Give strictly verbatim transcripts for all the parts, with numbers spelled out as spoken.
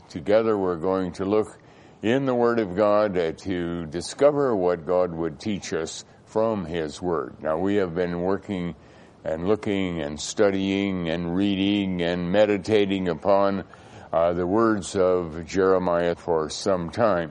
together we're going to look in the Word of God uh, to discover what God would teach us from His Word. Now, we have been working and looking and studying and reading and meditating upon uh, the words of Jeremiah for some time.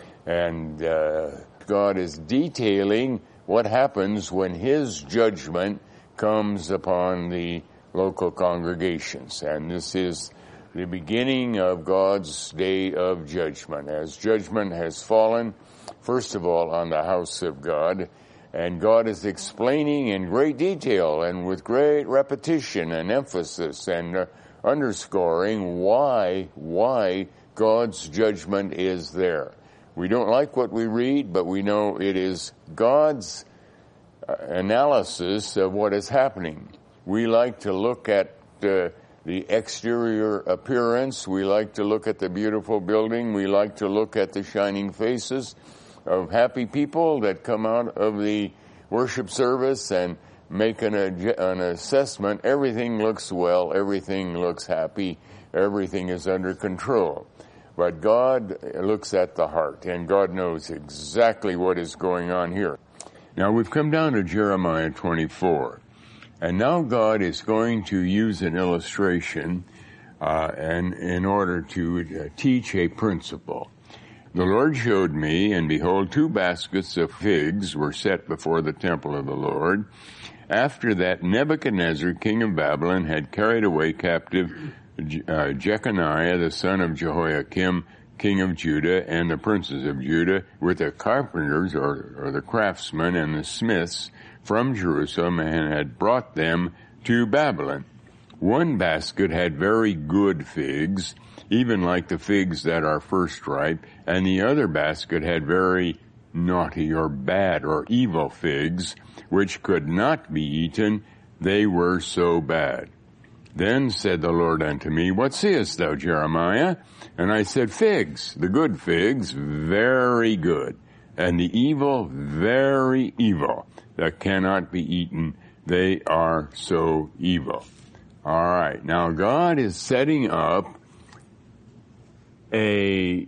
And uh, God is detailing what happens when His judgment comes upon the local congregations. And this is the beginning of God's day of judgment, as judgment has fallen, first of all, on the house of God. And God is explaining in great detail and with great repetition and emphasis and uh, underscoring why, why God's judgment is there. We don't like what we read, but we know it is God's uh, analysis of what is happening. We like to look at uh, the exterior appearance. We like to look at the beautiful building. We like to look at the shining faces of happy people that come out of the worship service and make an, an assessment. Everything looks well. Everything looks happy. Everything is under control. But God looks at the heart, and God knows exactly what is going on here. Now, we've come down to Jeremiah twenty-four. And now God is going to use an illustration uh, and in order to uh, teach a principle. The Lord showed me, and behold, two baskets of figs were set before the temple of the Lord, after that Nebuchadnezzar, king of Babylon, had carried away captive uh, Jeconiah, the son of Jehoiakim, king of Judah, and the princes of Judah, with the carpenters, or, or the craftsmen, and the smiths, from Jerusalem, and had brought them to Babylon. One basket had very good figs, even like the figs that are first ripe, and the other basket had very naughty or bad or evil figs, which could not be eaten, they were so bad. Then said the Lord unto me, What seest thou, Jeremiah? And I said, Figs, the good figs, very good, and the evil, very evil, that cannot be eaten, they are so evil. All right, now God is setting up a,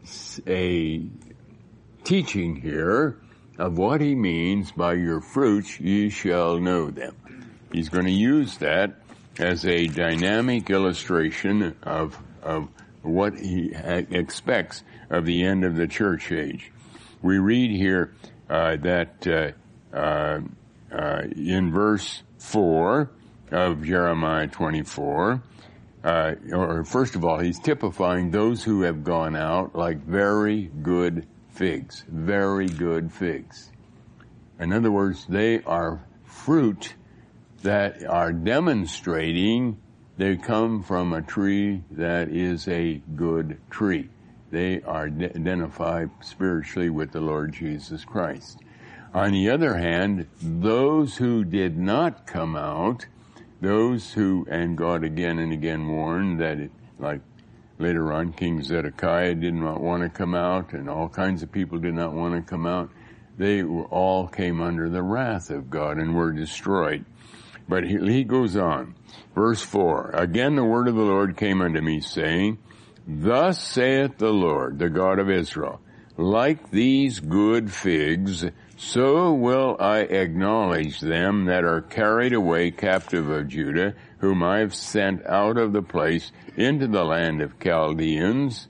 a teaching here of what He means by your fruits ye shall know them. He's going to use that as a dynamic illustration of, of what He expects of the end of the church age. We read here uh, that uh, uh, uh, in verse four of Jeremiah twenty-four, uh, or first of all, he's typifying those who have gone out like very good figs, very good figs. In other words, they are fruit that are demonstrating they come from a tree that is a good tree. They are identified spiritually with the Lord Jesus Christ. On the other hand, those who did not come out, those who, and God again and again warned that, it, like later on, King Zedekiah did not want to come out, and all kinds of people did not want to come out. They were, all came under the wrath of God and were destroyed. But he, he goes on. Verse four, Again the word of the Lord came unto me, saying, Thus saith the Lord, the God of Israel, Like these good figs, so will I acknowledge them that are carried away captive of Judah, whom I have sent out of the place into the land of Chaldeans.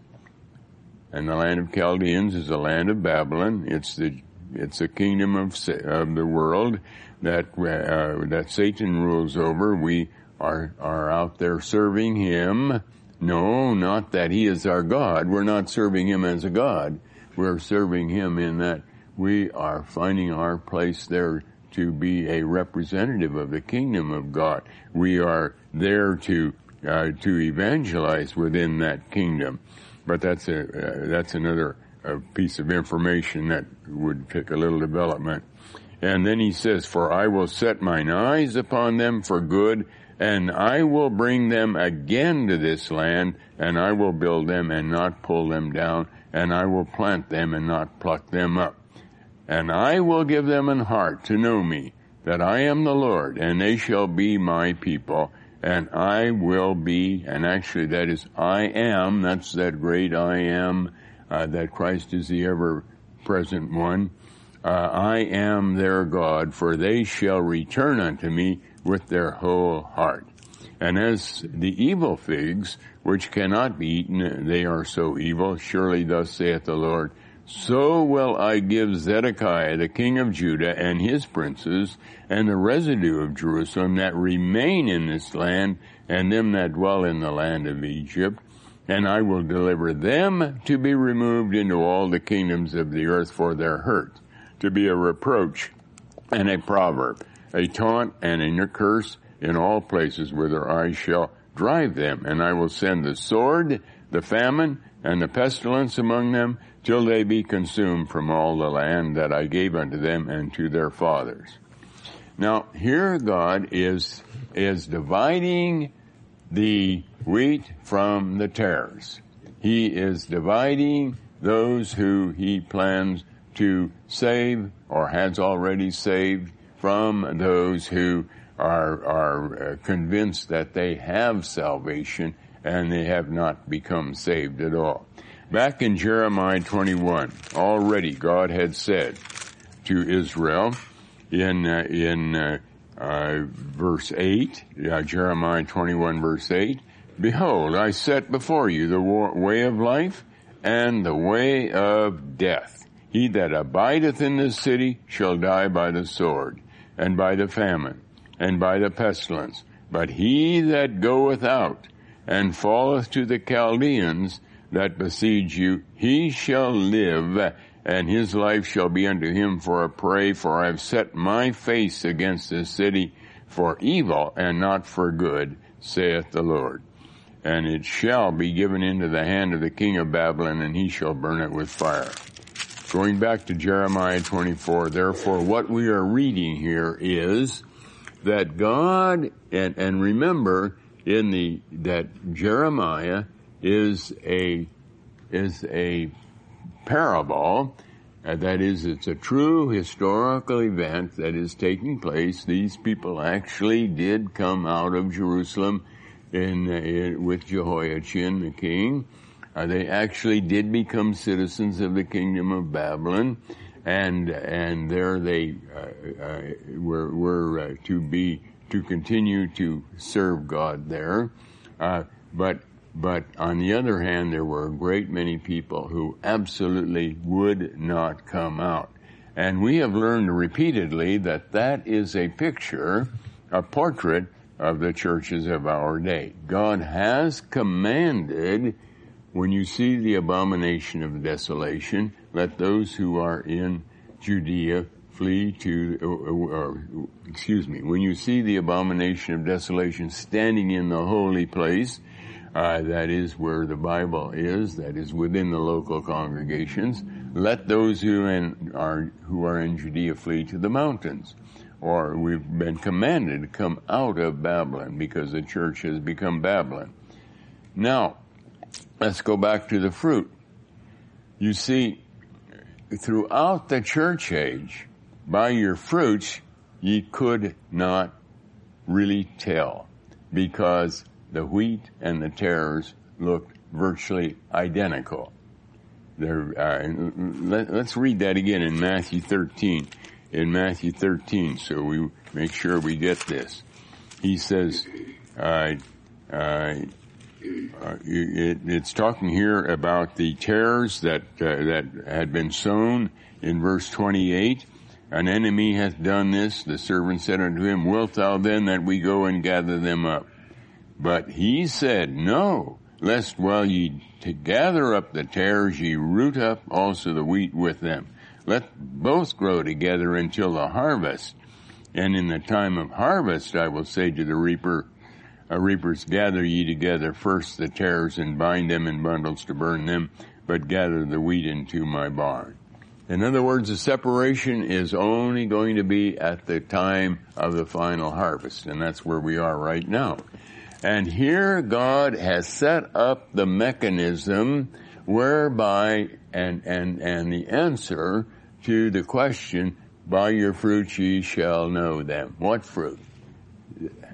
And the land of Chaldeans is the land of Babylon. It's the it's a kingdom of of the world that uh, that Satan rules over. We are are out there serving him. No, not that he is our God. We're not serving him as a God. We're serving him in that we are finding our place there to be a representative of the kingdom of God. We are there to uh, to evangelize within that kingdom. But that's a uh, that's another uh, piece of information that would take a little development. And then he says, For I will set mine eyes upon them for good, and I will bring them again to this land, and I will build them and not pull them down, and I will plant them and not pluck them up. And I will give them an heart to know me, that I am the Lord, and they shall be my people, and I will be, and actually that is I am, that's that great I am, uh, that Christ is the ever-present one. Uh, I am their God, for they shall return unto me with their whole heart. And as the evil figs, which cannot be eaten, they are so evil, surely thus saith the Lord, so will I give Zedekiah the king of Judah and his princes and the residue of Jerusalem that remain in this land and them that dwell in the land of Egypt, and I will deliver them to be removed into all the kingdoms of the earth for their hurt, to be a reproach and a proverb, a taunt and a curse in all places whither I shall drive them, and I will send the sword, the famine, and the pestilence among them, till they be consumed from all the land that I gave unto them and to their fathers. Now, here God is, is dividing the wheat from the tares. He is dividing those who he plans to save or has already saved from those who are, are convinced that they have salvation and they have not become saved at all. Back in Jeremiah twenty-one, already God had said to Israel in uh, in uh, uh, verse eight, uh, Jeremiah twenty-one verse eight, behold, I set before you the way of life and the way of death. He that abideth in this city shall die by the sword, and by the famine, and by the pestilence. But he that goeth out and falleth to the Chaldeans that besiege you, he shall live, and his life shall be unto him for a prey, for I have set my face against this city for evil and not for good, saith the Lord. And it shall be given into the hand of the king of Babylon, and he shall burn it with fire. Going back to Jeremiah twenty-four, therefore what we are reading here is that God, and, and remember in the, that Jeremiah is a, is a parable, uh, that is, it's a true historical event that is taking place. These people actually did come out of Jerusalem in, uh, in with Jehoiachin the king. Uh, they actually did become citizens of the kingdom of Babylon, and and there they uh, uh, were were uh, to be to continue to serve God there. Uh, but but on the other hand, there were a great many people who absolutely would not come out, and we have learned repeatedly that that is a picture, a portrait of the churches of our day. God has commanded, when you see the abomination of desolation, let those who are in Judea flee to, or, or, excuse me, when you see the abomination of desolation standing in the holy place, uh, that is where the Bible is, that is within the local congregations, let those who in, are, who are in Judea flee to the mountains. Or we've been commanded to come out of Babylon because the church has become Babylon. Now, let's go back to the fruit. You see, throughout the church age, by your fruits, ye could not really tell, because the wheat and the tares looked virtually identical. There, uh, let, let's read that again in Matthew thirteen. In Matthew thirteen, so we make sure we get this. He says, uh, uh, Uh, it, it's talking here about the tares that uh, that had been sown in verse twenty-eight. An enemy hath done this. The servant said unto him, wilt thou then that we go and gather them up? But he said, no, lest while ye to gather up the tares, ye root up also the wheat with them. Let both grow together until the harvest. And in the time of harvest, I will say to the reaper, Uh, reapers, gather ye together first the tares and bind them in bundles to burn them, but gather the wheat into my barn. In other words, the separation is only going to be at the time of the final harvest, and that's where we are right now. And here God has set up the mechanism whereby, and, and, and the answer to the question, by your fruits ye shall know them. What fruit?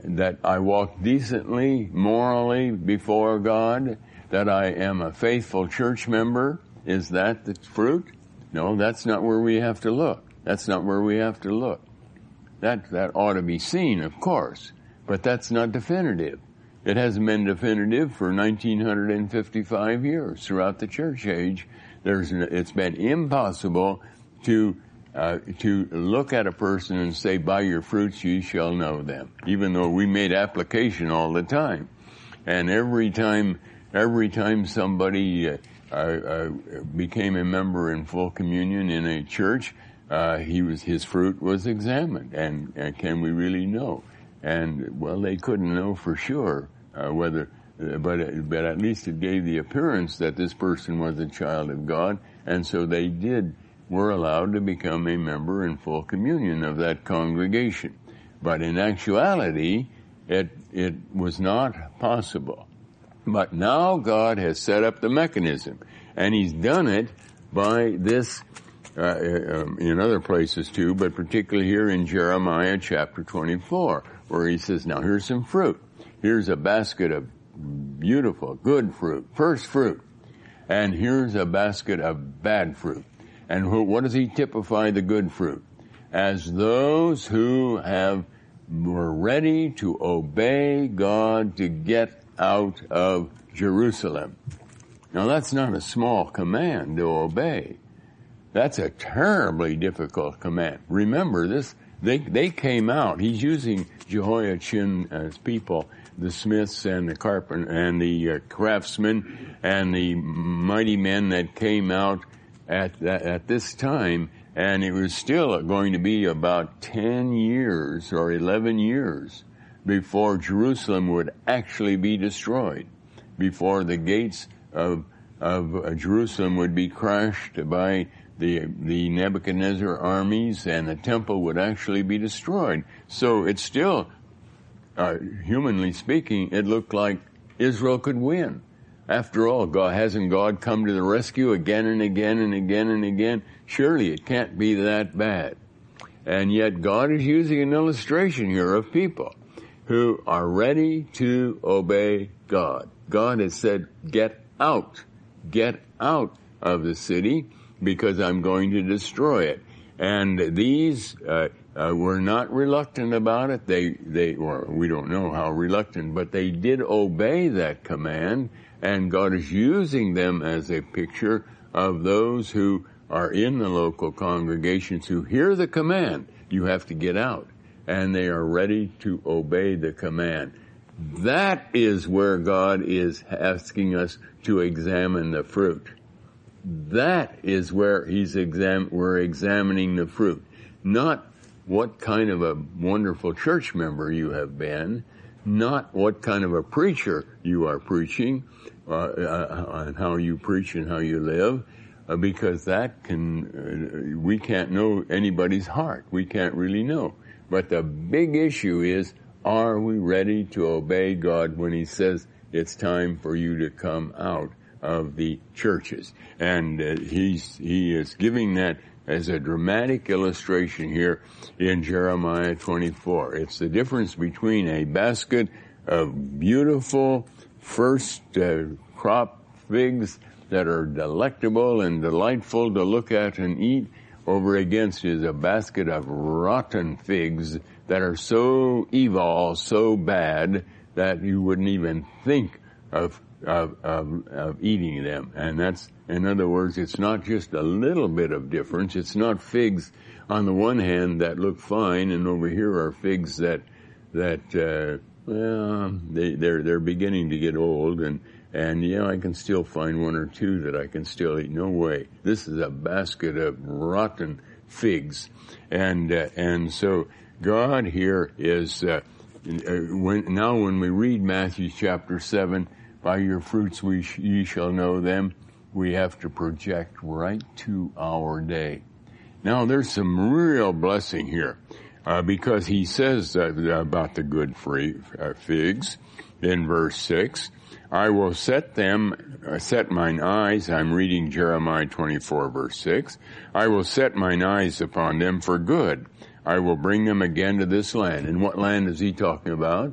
that I walk decently, morally before God, that I am a faithful church member. Is that the fruit? No, that's not where we have to look. That's not where we have to look. That, that ought to be seen, of course, but that's not definitive. It hasn't been definitive for nineteen fifty-five years throughout the church age. There's, it's been impossible to uh, to look at a person and say, by your fruits ye shall know them, even though we made application all the time. And every time, every time somebody uh, uh, uh, became a member in full communion in a church, uh, he was his fruit was examined. And, and can we really know? And well, they couldn't know for sure uh, whether, uh, but but at least it gave the appearance that this person was a child of God, and so they did. Were allowed to become a member in full communion of that congregation. But in actuality, it it was not possible. But now God has set up the mechanism, and He's done it by this, uh, in other places too, but particularly here in Jeremiah chapter twenty-four, where He says, now here's some fruit. Here's a basket of beautiful, good fruit, first fruit. And here's a basket of bad fruit. And who, what does He typify the good fruit? As those who have, were ready to obey God to get out of Jerusalem. Now that's not a small command to obey. That's a terribly difficult command. Remember this, they, they came out. He's using Jehoiachin as people, the smiths and the carpenter and the uh, craftsmen and the mighty men that came out at that, at this time, and it was still going to be about ten years or eleven years before Jerusalem would actually be destroyed, before the gates of of Jerusalem would be crashed by the the Nebuchadnezzar armies, and the temple would actually be destroyed. So it's still, uh, humanly speaking, it looked like Israel could win. After all, God, hasn't God come to the rescue again and again and again and again? Surely it can't be that bad. And yet God is using an illustration here of people who are ready to obey God. God has said, get out, get out of the city because I'm going to destroy it. And these uh, uh, were not reluctant about it. They, they, or we don't know how reluctant, but they did obey that command. And God is using them as a picture of those who are in the local congregations who hear the command, you have to get out, and they are ready to obey the command. That is where God is asking us to examine the fruit. That is where He's exam- we're examining the fruit. Not what kind of a wonderful church member you have been, not what kind of a preacher you are preaching, uh, uh, and how you preach and how you live, uh, because that can, uh, we can't know anybody's heart. We can't really know. But the big issue is, are we ready to obey God when He says it's time for you to come out of the churches? And uh, he's, he is giving that as a dramatic illustration here in Jeremiah twenty-four. It's the difference between a basket of beautiful first uh, crop figs that are delectable and delightful to look at and eat, over against is a basket of rotten figs that are so evil, so bad, that you wouldn't even think of Of, of, of eating them. And that's, in other words, it's not just a little bit of difference. It's not figs on the one hand that look fine, and over here are figs that, that, uh, well, they, they're, they're beginning to get old, and, and yeah, I can still find one or two that I can still eat. No way. This is a basket of rotten figs. And, uh, and so God here is, uh, when, now when we read Matthew chapter seven, by your fruits we sh- ye shall know them, we have to project right to our day. Now there's some real blessing here, uh, because He says uh, about the good free, uh, figs, in verse six. I will set them, uh, set mine eyes, I'm reading Jeremiah twenty-four verse six. I will set mine eyes upon them for good. I will bring them again to this land. And what land is he talking about?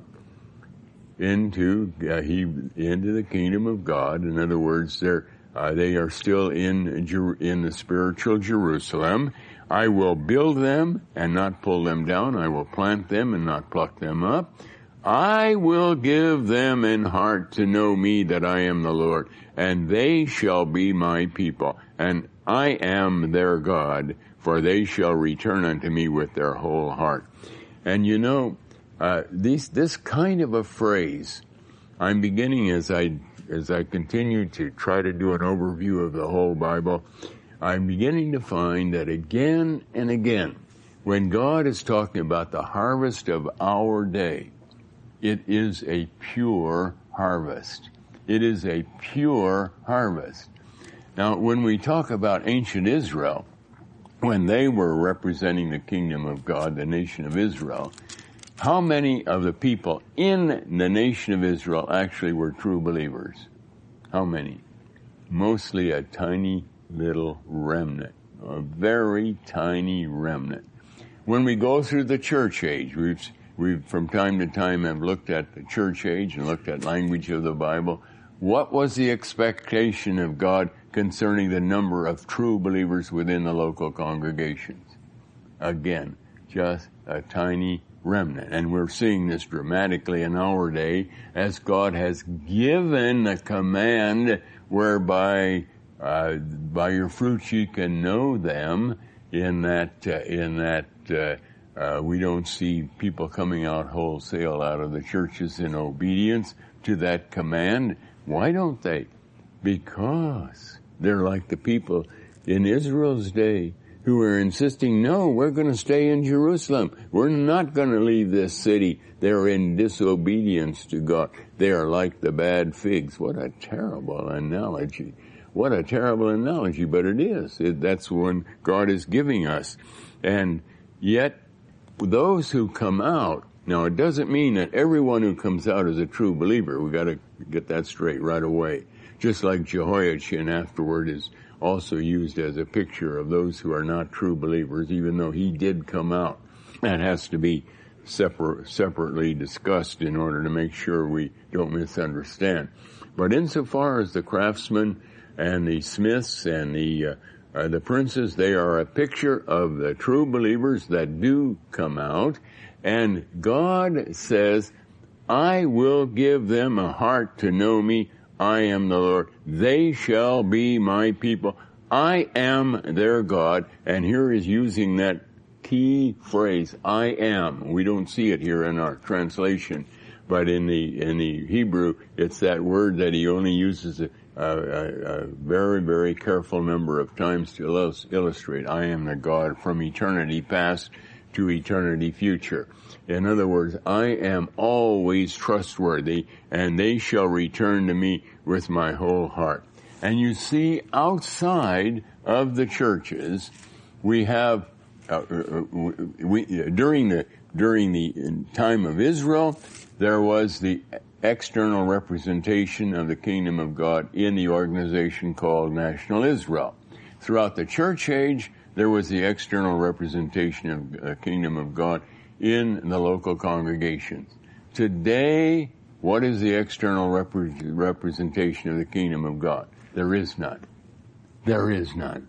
Into, uh, he, into the kingdom of God. In other words, they're, uh, they are still in, Jer- in the spiritual Jerusalem. I will build them and not pull them down. I will plant them and not pluck them up. I will give them an heart to know me, that I am the Lord, and they shall be my people, and I am their God, for they shall return unto me with their whole heart. And you know, uh, this, this kind of a phrase, I'm beginning as I, as I continue to try to do an overview of the whole Bible, I'm beginning to find that again and again, when God is talking about the harvest of our day, it is a pure harvest. It is a pure harvest. Now, when we talk about ancient Israel, when they were representing the kingdom of God, the nation of Israel, how many of the people in the nation of Israel actually were true believers? How many? Mostly a tiny little remnant, a very tiny remnant. When we go through the church age, we've We've from time to time have looked at the church age and looked at language of the Bible. What was the expectation of God concerning the number of true believers within the local congregations? Again, just a tiny remnant. And we're seeing this dramatically in our day as God has given the command whereby uh, by your fruits you can know them, in that, uh, in that, uh, Uh, we don't see people coming out wholesale out of the churches in obedience to that command. Why don't they? Because they're like the people in Israel's day who were insisting, no, we're going to stay in Jerusalem. We're not going to leave this city. They're in disobedience to God. They are like the bad figs. What a terrible analogy. What a terrible analogy, but it is. It, that's one God is giving us. And yet, those who come out, now it doesn't mean that everyone who comes out is a true believer. We got to get that straight right away. Just like Jehoiachin afterward is also used as a picture of those who are not true believers, even though he did come out. That has to be separ- separately discussed in order to make sure we don't misunderstand. But insofar as the craftsmen and the smiths and the uh, Uh, the princes, they are a picture of the true believers that do come out. And God says, I will give them a heart to know me. I am the Lord. They shall be my people. I am their God. And here is using that key phrase, I am. We don't see it here in our translation, but in the, in the Hebrew, it's that word that he only uses a, a, a very, very careful number of times to illustrate. I am the God from eternity past to eternity future. In other words, I am always trustworthy, and they shall return to me with my whole heart. And you see, outside of the churches, we have, uh, we, during the, during the time of Israel, there was the external representation of the kingdom of God in the organization called National Israel. Throughout the church age, there was the external representation of the kingdom of God in the local congregations. Today, what is the external rep- representation of the kingdom of God? There is none. There is none.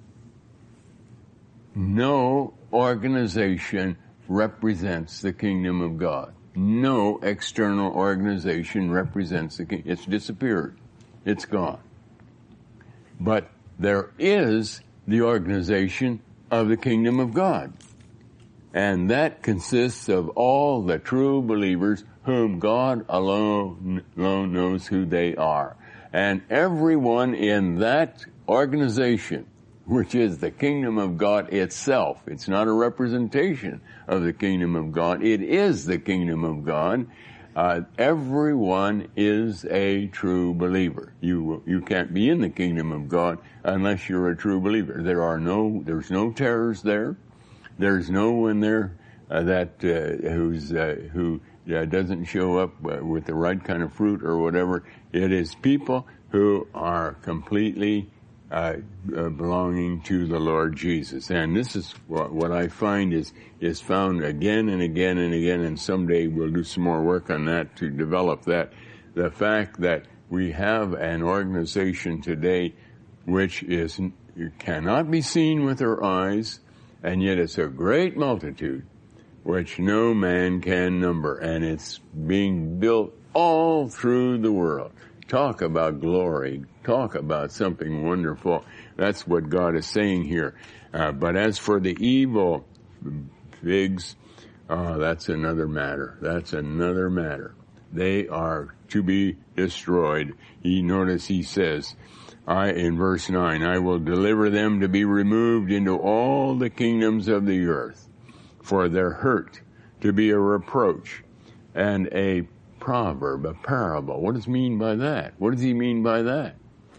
No organization represents the kingdom of God. No external organization represents the kingdom. It's disappeared. It's gone. But there is the organization of the kingdom of God. And that consists of all the true believers whom God alone, alone knows who they are. And everyone in that organization, which is the kingdom of God itself, it's not a representation of the kingdom of God, it is the kingdom of God. Uh, everyone is a true believer. You, you can't be in the kingdom of God unless you're a true believer. There are no, there's no terrors there. There's no one there uh, that uh, who's uh, who yeah, doesn't show up with the right kind of fruit or whatever. It is people who are completely uh, uh, belonging to the Lord Jesus. And this is what, what I find is, is found again and again and again, and someday we'll do some more work on that to develop that. The fact that we have an organization today which is cannot be seen with our eyes, and yet it's a great multitude which no man can number, and it's being built all through the world. Talk about glory. Talk about something wonderful. That's what God is saying here. Uh, but as for the evil figs, uh, that's another matter. That's another matter. They are to be destroyed. He, notice he says, I, in verse nine, I will deliver them to be removed into all the kingdoms of the earth, for their hurt to be a reproach and a proverb, a parable. What does he mean by that? What does he mean by that?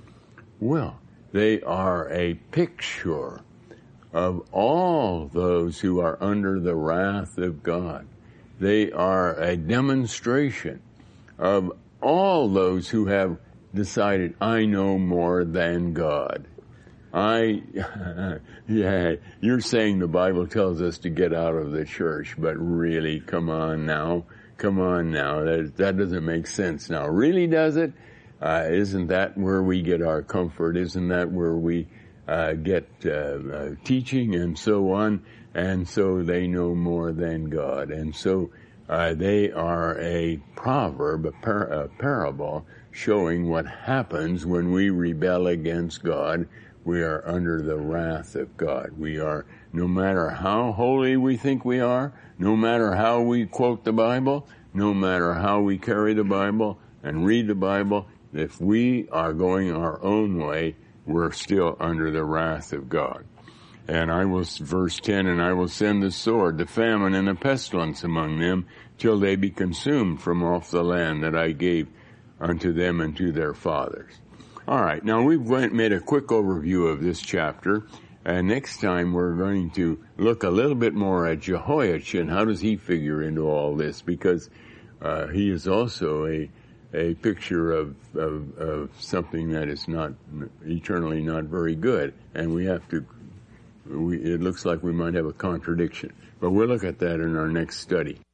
Well, they are a picture of all those who are under the wrath of God. They are a demonstration of all those who have decided, I know more than God. I, yeah, you're saying the Bible tells us to get out of the church, but really, come on now, come on now, that, that doesn't make sense now. Really, does it? Uh, isn't that where we get our comfort? Isn't that where we uh, get uh, uh, teaching and so on? And so they know more than God. And so uh, they are a proverb, a, par- a parable, showing what happens when we rebel against God. We are under the wrath of God. We are, no matter how holy we think we are, no matter how we quote the Bible, no matter how we carry the Bible and read the Bible, if we are going our own way, we're still under the wrath of God. And I will, verse ten, and I will send the sword, the famine, and the pestilence among them, till they be consumed from off the land that I gave unto them and to their fathers. All right, now we've went, made a quick overview of this chapter, and next time we're going to look a little bit more at Jehoiachin. How does he figure into all this? Because uh, he is also a a picture of, of of something that is not eternally not very good, and we have to. We, it looks like we might have a contradiction, but we'll look at that in our next study.